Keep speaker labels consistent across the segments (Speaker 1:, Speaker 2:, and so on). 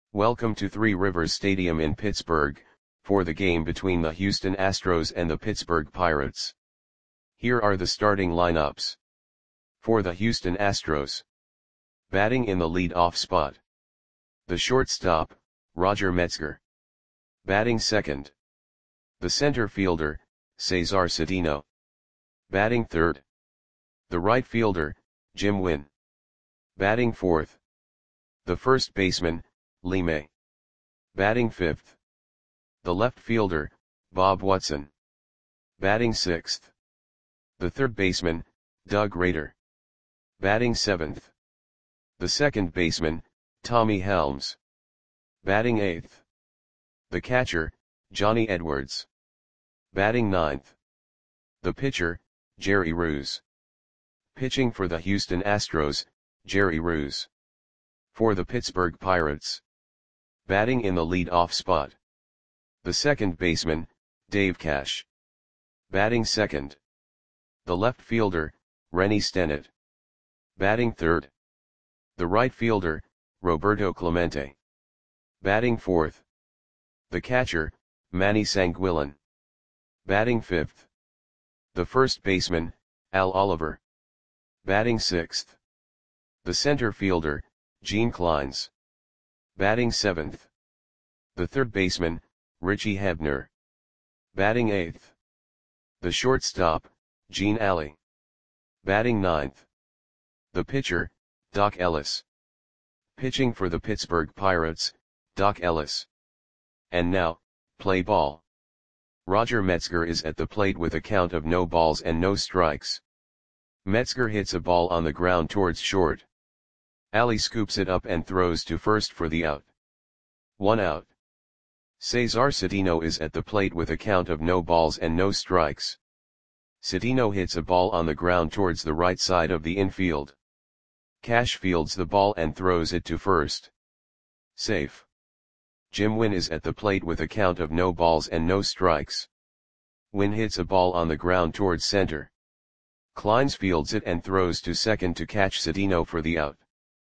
Speaker 1: Welcome to Three Rivers Stadium in Pittsburgh, for the game between the Houston Astros and the Pittsburgh Pirates. Here are the starting lineups. For the Houston Astros. Batting in the lead-off spot. The shortstop, Roger Metzger. Batting second. The center fielder, Cesar Cedeno. Batting third. The right fielder, Jim Wynn. Batting fourth. The first baseman, Lee May. Batting fifth. The left fielder, Bob Watson. Batting sixth. The third baseman, Doug Rader. Batting seventh. The second baseman, Tommy Helms. Batting eighth. The catcher, Johnny Edwards. Batting ninth. The pitcher, Jerry Ruse. Pitching for the Houston Astros, Jerry Ruse. For the Pittsburgh Pirates. Batting in the lead-off spot. The second baseman, Dave Cash. Batting second. The left fielder, Rennie Stennett. Batting third. The right fielder, Roberto Clemente. Batting fourth. The catcher, Manny Sanguillen. Batting fifth. The first baseman, Al Oliver. Batting sixth. The center fielder, Gene Clines. Batting seventh. The third baseman, Richie Hebner. Batting eighth. The shortstop, Gene Alley. Batting ninth. The pitcher, Doc Ellis. Pitching for the Pittsburgh Pirates, Doc Ellis. And now, play ball. Roger Metzger is at the plate with a count of no balls and no strikes. Metzger hits a ball on the ground towards short. Alley scoops it up and throws to first for the out. 1 out. Cesar Cedeno is at the plate with a count of no balls and no strikes. Cedeno hits a ball on the ground towards the right side of the infield. Cash fields the ball and throws it to first. Safe. Jim Wynn is at the plate with a count of no balls and no strikes. Wynn hits a ball on the ground towards center. Clines fields it and throws to second to catch Cedeno for the out.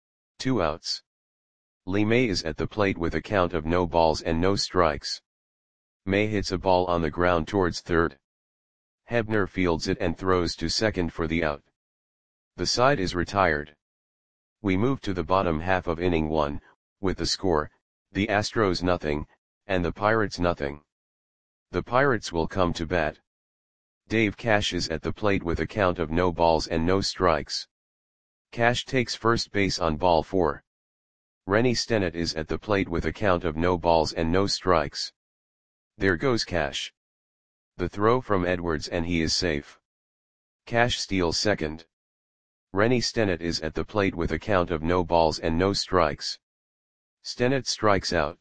Speaker 1: 2 outs. Lee May is at the plate with a count of no balls and no strikes. May hits a ball on the ground towards third. Hebner fields it and throws to second for the out. The side is retired. We move to the bottom half of inning 1, with the score, the Astros nothing, and the Pirates nothing. The Pirates will come to bat. Dave Cash is at the plate with a count of no balls and no strikes. Cash takes first base on ball 4. Rennie Stennett is at the plate with a count of no balls and no strikes. There goes Cash. The throw from Edwards and he is safe. Cash steals second. Rennie Stennett is at the plate with a count of no balls and no strikes. Stennett strikes out.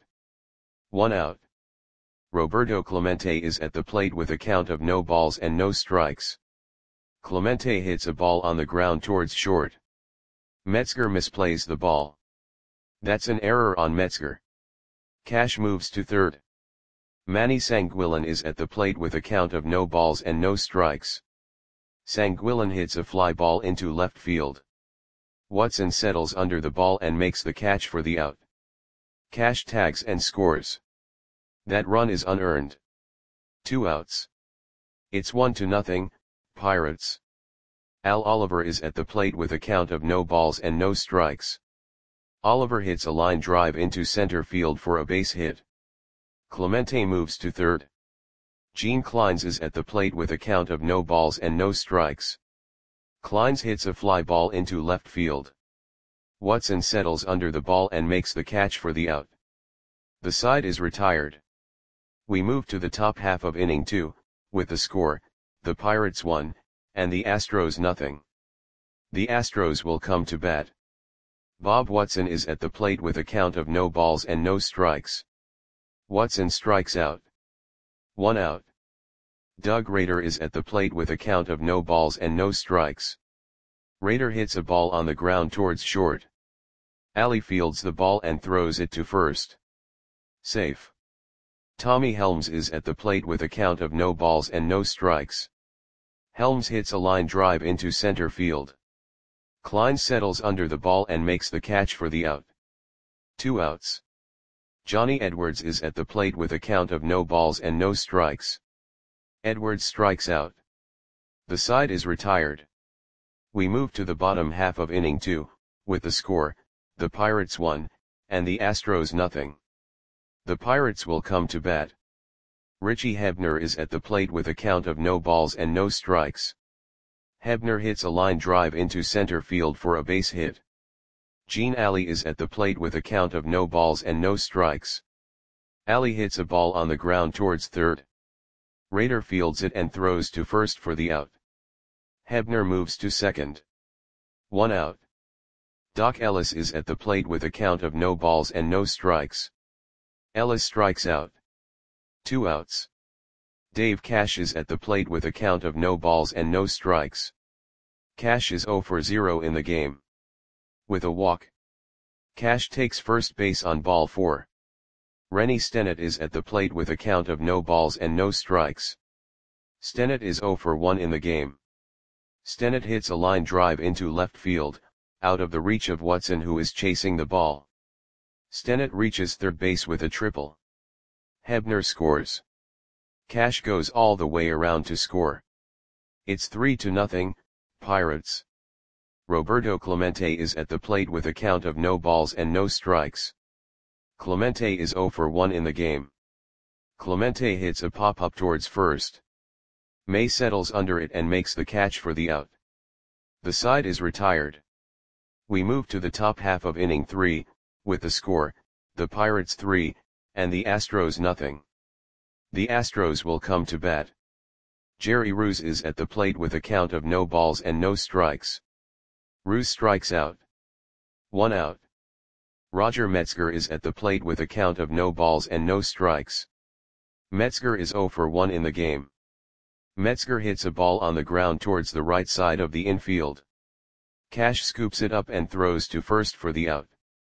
Speaker 1: 1 out. Roberto Clemente is at the plate with a count of no balls and no strikes. Clemente hits a ball on the ground towards short. Metzger misplays the ball. That's an error on Metzger. Cash moves to third. Manny Sanguillen is at the plate with a count of no balls and no strikes. Sanguillen hits a fly ball into left field. Watson settles under the ball and makes the catch for the out. Cash tags and scores. That run is unearned. 2 outs. It's 1-0, Pirates. Al Oliver is at the plate with a count of no balls and no strikes. Oliver hits a line drive into center field for a base hit. Clemente moves to third. Gene Clines is at the plate with a count of no balls and no strikes. Clines hits a fly ball into left field. Watson settles under the ball and makes the catch for the out. The side is retired. We move to the top half of inning 2, with the score, the Pirates 1, and the Astros nothing. The Astros will come to bat. Bob Watson is at the plate with a count of no balls and no strikes. Watson strikes out. 1 out. Doug Rader is at the plate with a count of no balls and no strikes. Rader hits a ball on the ground towards short. Alley fields the ball and throws it to first. Safe. Tommy Helms is at the plate with a count of no balls and no strikes. Helms hits a line drive into center field. Clines settles under the ball and makes the catch for the out. 2 outs. Johnny Edwards is at the plate with a count of no balls and no strikes. Edwards strikes out. The side is retired. We move to the bottom half of inning 2, with the score, the Pirates 1, and the Astros nothing. The Pirates will come to bat. Richie Hebner is at the plate with a count of no balls and no strikes. Hebner hits a line drive into center field for a base hit. Gene Alley is at the plate with a count of no balls and no strikes. Alley hits a ball on the ground towards third. Rader fields it and throws to first for the out. Hebner moves to second. 1 out. Doc Ellis is at the plate with a count of no balls and no strikes. Ellis strikes out. 2 outs. Dave Cash is at the plate with a count of no balls and no strikes. Cash is 0 for 0 in the game. With a walk, Cash takes first base on ball 4. Rennie Stennett is at the plate with a count of no balls and no strikes. Stennett is 0 for 1 in the game. Stennett hits a line drive into left field, out of the reach of Watson who is chasing the ball. Stennett reaches third base with a triple. Hebner scores. Cash goes all the way around to score. It's 3-0, Pirates. Roberto Clemente is at the plate with a count of no balls and no strikes. Clemente is 0 for 1 in the game. Clemente hits a pop-up towards first. May settles under it and makes the catch for the out. The side is retired. We move to the top half of inning 3, with the score, the Pirates 3, and the Astros nothing. The Astros will come to bat. Jerry Ruse is at the plate with a count of no balls and no strikes. Ruse strikes out. 1 out. Roger Metzger is at the plate with a count of no balls and no strikes. Metzger is 0 for 1 in the game. Metzger hits a ball on the ground towards the right side of the infield. Cash scoops it up and throws to first for the out.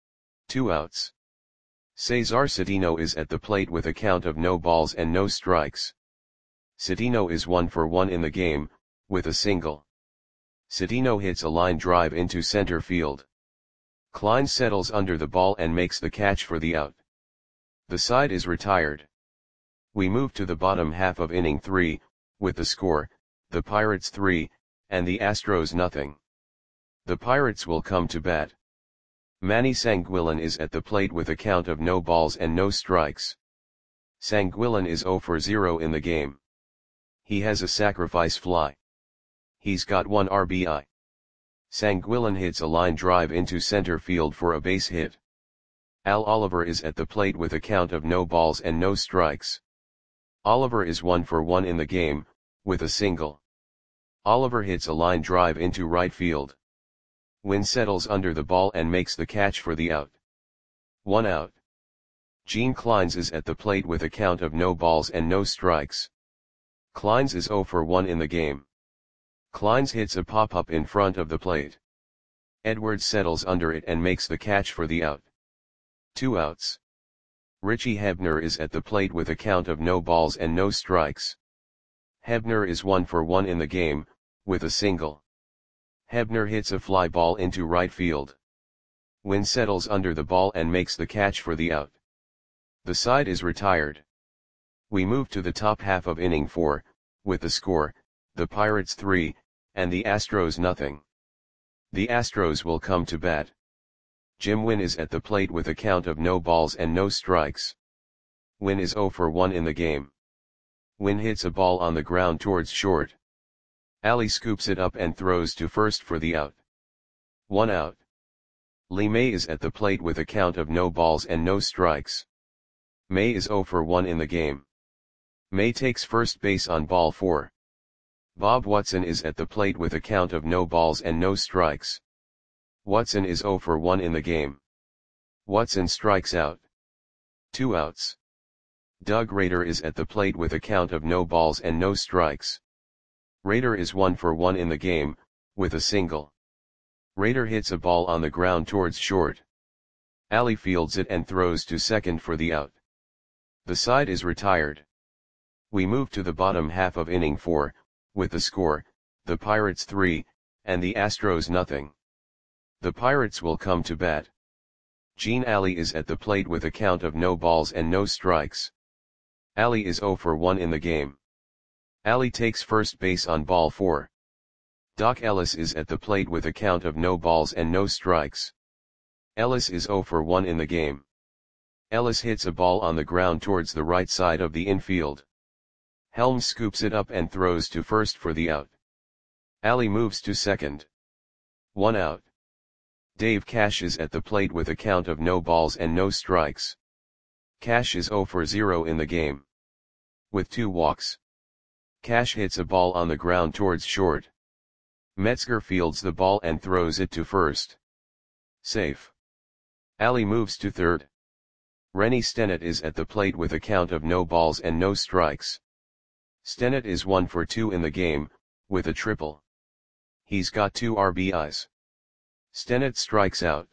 Speaker 1: 2 outs. Cesar Citino is at the plate with a count of no balls and no strikes. Citino is 1 for 1 in the game, with a single. Citino hits a line drive into center field. Klein settles under the ball and makes the catch for the out. The side is retired. We move to the bottom half of inning 3, with the score, the Pirates 3, and the Astros nothing. The Pirates will come to bat. Manny Sanguillen is at the plate with a count of no balls and no strikes. Sanguillen is 0 for 0 in the game. He has a sacrifice fly. He's got 1 RBI. Sanguillen hits a line drive into center field for a base hit. Al Oliver is at the plate with a count of no balls and no strikes. Oliver is 1 for 1 in the game, with a single. Oliver hits a line drive into right field. Wynn settles under the ball and makes the catch for the out. 1 out. Gene Kleins is at the plate with a count of no balls and no strikes. Kleins is 0 for 1 in the game. Kleins hits a pop-up in front of the plate. Edwards settles under it and makes the catch for the out. 2 outs. Richie Hebner is at the plate with a count of no balls and no strikes. Hebner is 1 for 1 in the game, with a single. Hebner hits a fly ball into right field. Wynn settles under the ball and makes the catch for the out. The side is retired. We move to the top half of inning 4, with the score, the Pirates 3, and the Astros nothing. The Astros will come to bat. Jim Wynn is at the plate with a count of no balls and no strikes. Wynn is 0 for 1 in the game. Wynn hits a ball on the ground towards short. Alley scoops it up and throws to first for the out. 1 out. Lee May is at the plate with a count of no balls and no strikes. May is 0 for 1 in the game. May takes first base on ball 4. Bob Watson is at the plate with a count of no balls and no strikes. Watson is 0 for 1 in the game. Watson strikes out. 2 outs. Doug Rader is at the plate with a count of no balls and no strikes. Rader is 1 for 1 in the game, with a single. Rader hits a ball on the ground towards short. Alley fields it and throws to second for the out. The side is retired. We move to the bottom half of inning 4, with the score, the Pirates 3, and the Astros nothing. The Pirates will come to bat. Gene Ali is at the plate with a count of no balls and no strikes. Ali is 0 for 1 in the game. Ali takes first base on ball 4. Doc Ellis is at the plate with a count of no balls and no strikes. Ellis is 0 for 1 in the game. Ellis hits a ball on the ground towards the right side of the infield. Helms scoops it up and throws to first for the out. Ali moves to second. 1 out. Dave Cash is at the plate with a count of no balls and no strikes. Cash is 0 for 0 in the game. With 2 walks. Cash hits a ball on the ground towards short. Metzger fields the ball and throws it to first. Safe. Ali moves to third. Rennie Stennett is at the plate with a count of no balls and no strikes. Stennett is 1 for 2 in the game, with a triple. He's got 2 RBIs. Stennett strikes out.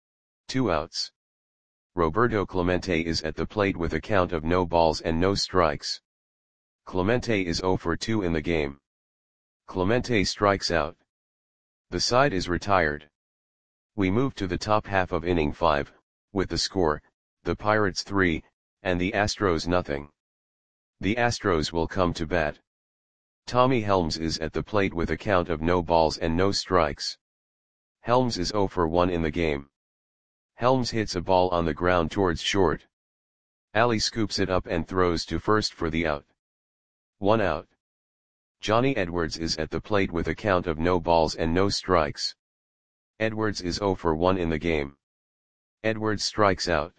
Speaker 1: 2 outs. Roberto Clemente is at the plate with a count of no balls and no strikes. Clemente is 0 for 2 in the game. Clemente strikes out. The side is retired. We move to the top half of inning 5, with the score, the Pirates 3, and the Astros nothing. The Astros will come to bat. Tommy Helms is at the plate with a count of no balls and no strikes. Helms is 0 for 1 in the game. Helms hits a ball on the ground towards short. Ali scoops it up and throws to first for the out. 1 out. Johnny Edwards is at the plate with a count of no balls and no strikes. Edwards is 0 for 1 in the game. Edwards strikes out.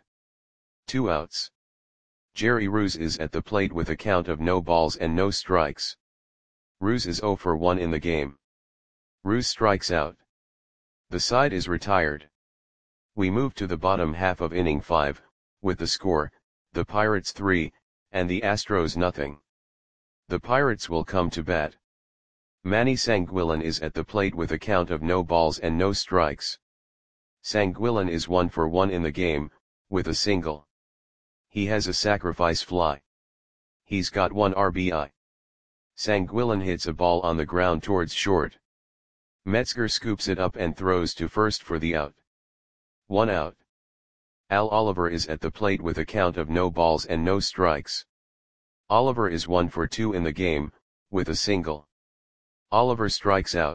Speaker 1: 2 outs. Jerry Ruse is at the plate with a count of no balls and no strikes. Ruse is 0 for 1 in the game. Ruse strikes out. The side is retired. We move to the bottom half of inning 5, with the score, the Pirates 3, and the Astros nothing. The Pirates will come to bat. Manny Sanguillen is at the plate with a count of no balls and no strikes. Sanguillen is 1 for 1 in the game, with a single. He has a sacrifice fly. He's got 1 RBI. Sanguillen hits a ball on the ground towards short. Metzger scoops it up and throws to first for the out. 1 out. Al Oliver is at the plate with a count of no balls and no strikes. Oliver is 1 for 2 in the game, with a single. Oliver strikes out.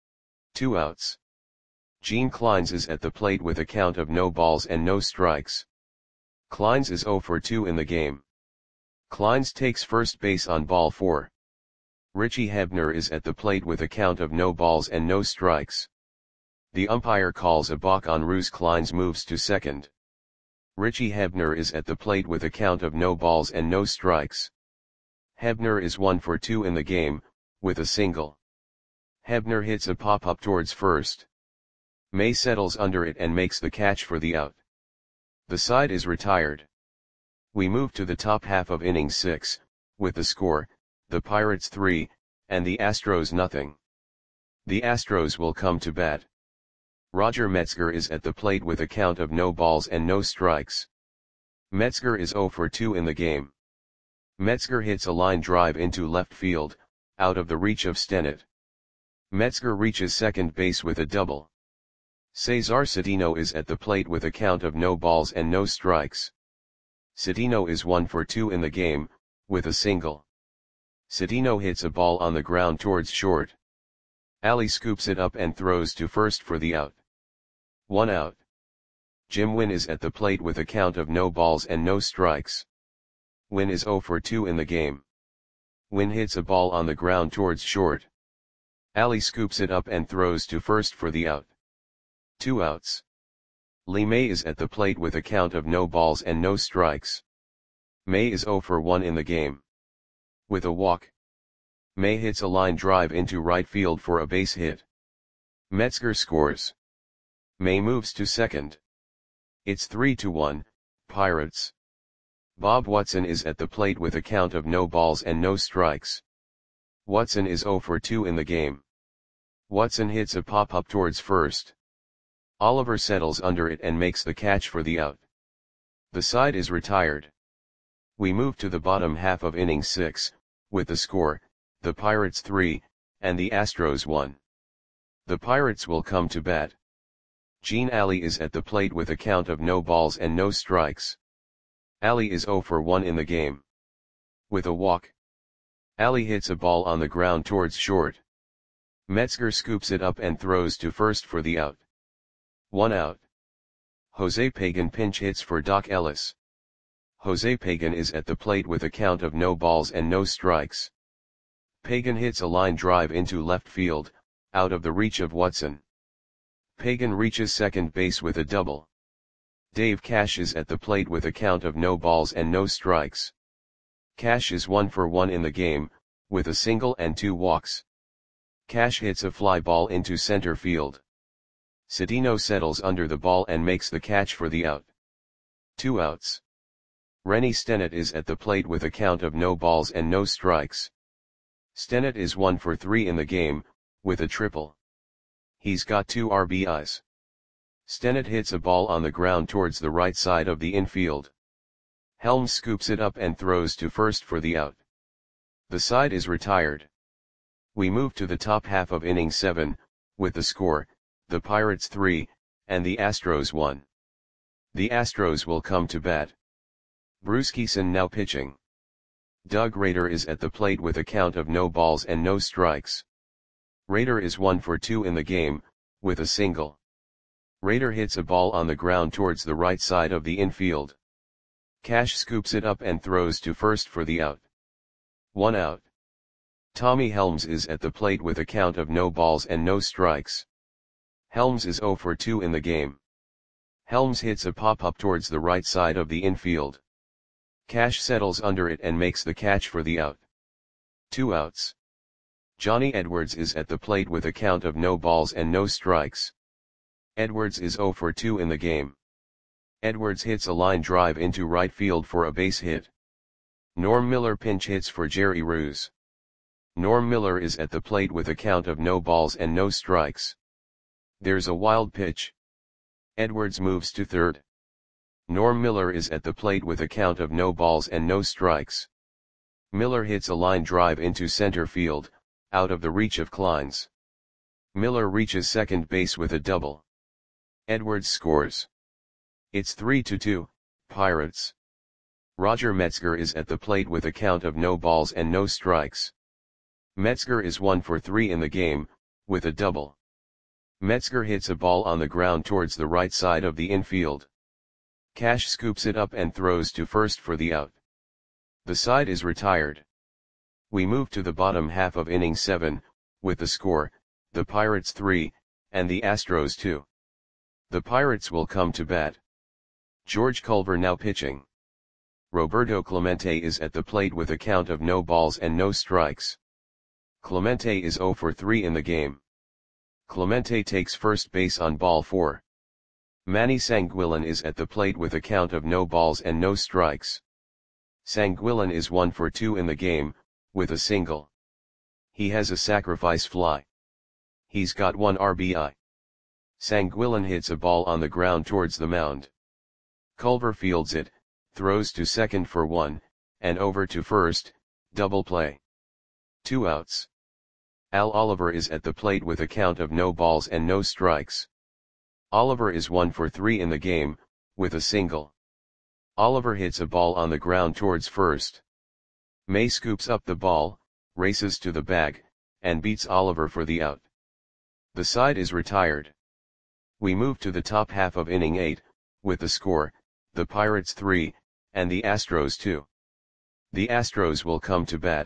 Speaker 1: 2 outs. Gene Clines is at the plate with a count of no balls and no strikes. Clines is 0 for 2 in the game. Clines takes first base on ball 4. Richie Hebner is at the plate with a count of no balls and no strikes. The umpire calls a balk on Ruse. Clines moves to second. Richie Hebner is at the plate with a count of no balls and no strikes. Hebner is 1 for 2 in the game, with a single. Hebner hits a pop-up towards first. May settles under it and makes the catch for the out. The side is retired. We move to the top half of inning 6, with the score, the Pirates 3, and the Astros nothing. The Astros will come to bat. Roger Metzger is at the plate with a count of no balls and no strikes. Metzger is 0 for 2 in the game. Metzger hits a line drive into left field, out of the reach of Stennett. Metzger reaches second base with a double. Cesar Cedeno is at the plate with a count of no balls and no strikes. Cedeno is 1 for 2 in the game, with a single. Cedeno hits a ball on the ground towards short. Ali scoops it up and throws to first for the out. 1 out. Jim Wynn is at the plate with a count of no balls and no strikes. Wynn is 0 for 2 in the game. Wynn hits a ball on the ground towards short. Ali scoops it up and throws to first for the out. 2 outs. Lee May is at the plate with a count of no balls and no strikes. May is 0 for 1 in the game. With a walk. May hits a line drive into right field for a base hit. Metzger scores. May moves to second. It's 3-1, Pirates. Bob Watson is at the plate with a count of no balls and no strikes. Watson is 0 for 2 in the game. Watson hits a pop-up towards first. Oliver settles under it and makes the catch for the out. The side is retired. We move to the bottom half of inning 6, with the score, the Pirates 3, and the Astros 1. The Pirates will come to bat. Gene Ali is at the plate with a count of no balls and no strikes. Ali is 0 for 1 in the game. With a walk, Ali hits a ball on the ground towards short. Metzger scoops it up and throws to first for the out. 1 out. Jose Pagan pinch hits for Doc Ellis. Jose Pagan is at the plate with a count of no balls and no strikes. Pagan hits a line drive into left field, out of the reach of Watson. Pagan reaches second base with a double. Dave Cash is at the plate with a count of no balls and no strikes. Cash is 1 for 1 in the game, with a single and 2 walks. Cash hits a fly ball into center field. Cedeno settles under the ball and makes the catch for the out. 2 outs. Rennie Stennett is at the plate with a count of no balls and no strikes. Stennett is 1 for 3 in the game, with a triple. He's got 2 RBIs. Stennett hits a ball on the ground towards the right side of the infield. Helms scoops it up and throws to first for the out. The side is retired. We move to the top half of inning 7, with the score, the Pirates 3, and the Astros 1. The Astros will come to bat. Bruce Kison now pitching. Doug Rader is at the plate with a count of no balls and no strikes. Rader is 1 for 2 in the game, with a single. Rader hits a ball on the ground towards the right side of the infield. Cash scoops it up and throws to first for the out. 1 out. Tommy Helms is at the plate with a count of no balls and no strikes. Helms is 0 for 2 in the game. Helms hits a pop-up towards the right side of the infield. Cash settles under it and makes the catch for the out. 2 outs. Johnny Edwards is at the plate with a count of no balls and no strikes. Edwards is 0 for 2 in the game. Edwards hits a line drive into right field for a base hit. Norm Miller pinch hits for Jerry Roos. Norm Miller is at the plate with a count of no balls and no strikes. There's a wild pitch. Edwards moves to third. Norm Miller is at the plate with a count of no balls and no strikes. Miller hits a line drive into center field, out of the reach of Kleins. Miller reaches second base with a double. Edwards scores. It's 3-2, Pirates. Roger Metzger is at the plate with a count of no balls and no strikes. Metzger is 1 for 3 in the game, with a double. Metzger hits a ball on the ground towards the right side of the infield. Cash scoops it up and throws to first for the out. The side is retired. We move to the bottom half of inning 7, with the score, the Pirates 3, and the Astros 2. The Pirates will come to bat. George Culver now pitching. Roberto Clemente is at the plate with a count of no balls and no strikes. Clemente is 0 for 3 in the game. Clemente takes first base on ball 4. Manny Sanguillen is at the plate with a count of no balls and no strikes. Sanguillen is 1 for 2 in the game, with a single. He has a sacrifice fly. He's got 1 RBI. Sanguillen hits a ball on the ground towards the mound. Culver fields it, throws to second for 1, and over to first, double play. 2 outs. Al Oliver is at the plate with a count of no balls and no strikes. Oliver is 1 for 3 in the game, with a single. Oliver hits a ball on the ground towards first. May scoops up the ball, races to the bag, and beats Oliver for the out. The side is retired. We move to the top half of inning 8, with the score, the Pirates 3, and the Astros 2. The Astros will come to bat.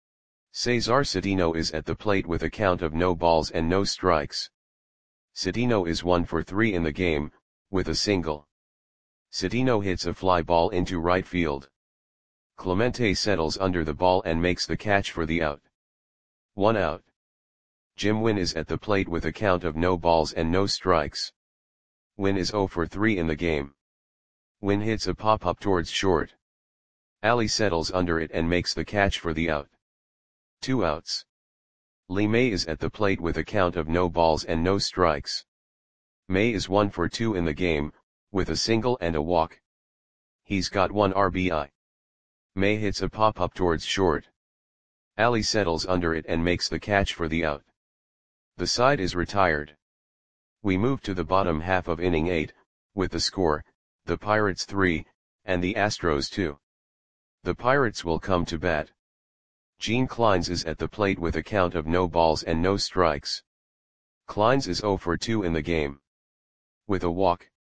Speaker 1: Cesar Cedeno is at the plate with a count of no balls and no strikes. Cedeno is 1 for 3 in the game, with a single. Cedeno hits a fly ball into right field. Clemente settles under the ball and makes the catch for the out. 1 out. Jim Wynn is at the plate with a count of no balls and no strikes. Wynn is 0 for 3 in the game. Wynn hits a pop-up towards short. Ali settles under it and makes the catch for the out. 2 outs. Lee May is at the plate with a count of no balls and no strikes. May is 1 for 2 in the game, with a single and a walk. He's got 1 RBI. May hits a pop-up towards short. Ali settles under it and makes the catch for the out. The side is retired. We move to the bottom half of inning 8, with the score, the Pirates 3, and the Astros 2. The Pirates will come to bat. Gene Clines is at the plate with a count of no balls and no strikes. Clines is 0 for 2 in the game. With a walk,